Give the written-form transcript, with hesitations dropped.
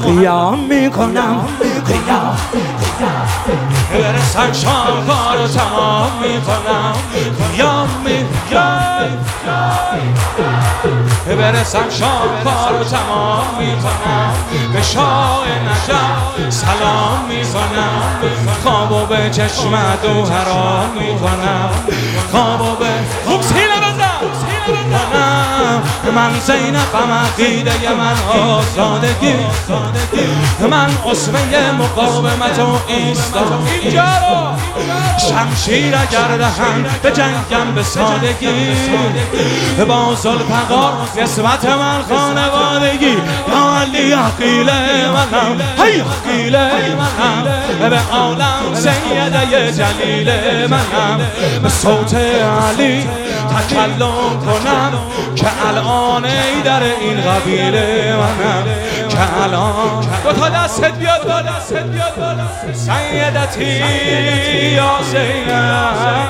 قیام میکنم برسم شاهکار رو تمام میکنم قیام برسم شاهکار رو تمام میکنم به شاه نجف سلام میکنم خوابو به چشمت و حرام میکنم خوابو به سینه بزن من زینبم عقیده من آزادگی من عصمه مقاومت و ایستاد اینجا رو شمشیر اگر دهم به جنگم به سادگی با ذوالفقار نسبت من خانوادگی یا علی عقیل منم هی عقیل منم به عالم سیده جلیل منم به صوت علی تکلم کنم که الان ای در این قبیله منم که الان دو تا دستت بیاد بالا سیدتی یا زینب